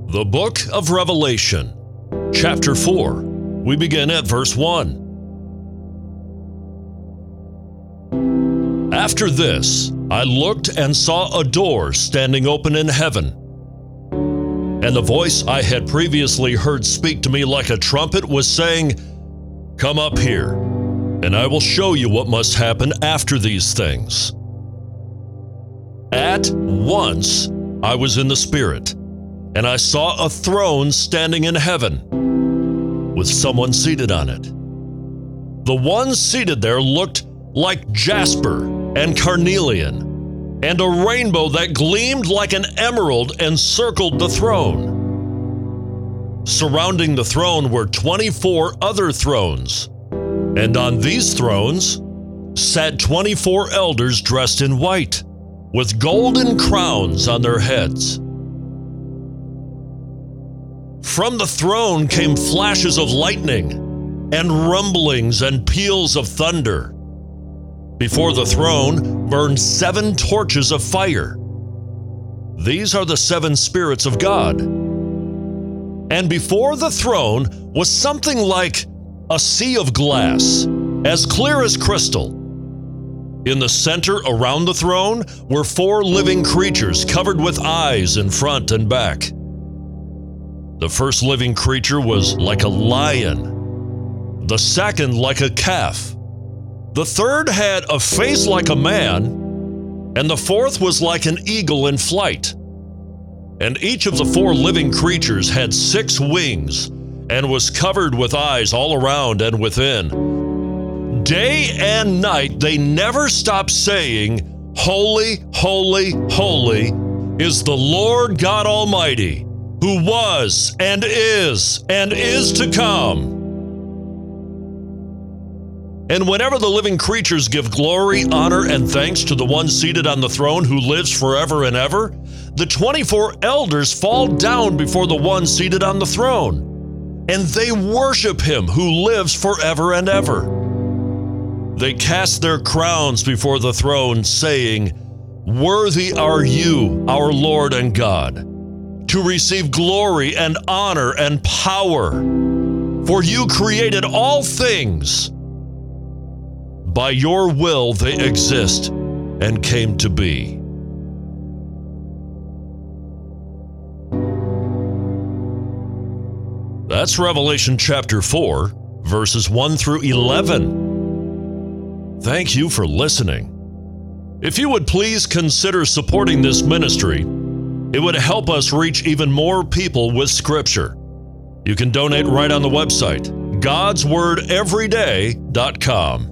The Book of Revelation, Chapter 4. We begin at verse 1. After this, I looked and saw a door standing open in heaven. And the voice I had previously heard speak to me like a trumpet was saying, "Come up here, and I will show you what must happen after these things." At once I was in the Spirit, and I saw a throne standing in heaven, with someone seated on it. The one seated there looked like jasper and carnelian, and a rainbow that gleamed like an emerald encircled the throne. Surrounding the throne were 24 other thrones, and on these thrones sat 24 elders dressed in white, with golden crowns on their heads. From the throne came flashes of lightning, and rumblings and peals of thunder. Before the throne burned 7 torches of fire. These are the 7 spirits of God. And before the throne was something like a sea of glass, as clear as crystal. In the center around the throne were 4 living creatures covered with eyes in front and back. The first living creature was like a lion, the second like a calf, the third had a face like a man, and the fourth was like an eagle in flight. And each of the 4 living creatures had 6 wings and was covered with eyes all around and within. Day and night they never stopped saying, "Holy, holy, holy is the Lord God Almighty, who was and is to come." And whenever the living creatures give glory, honor, and thanks to the one seated on the throne who lives forever and ever, the 24 elders fall down before the one seated on the throne, and they worship him who lives forever and ever. They cast their crowns before the throne, saying, "Worthy are you, our Lord and God, to receive glory and honor and power, for you created all things. By your will they exist and came to be." That's Revelation chapter 4, verses 1 through 11. Thank you for listening. If you would please consider supporting this ministry, it would help us reach even more people with Scripture. You can donate right on the website, godswordeveryday.com.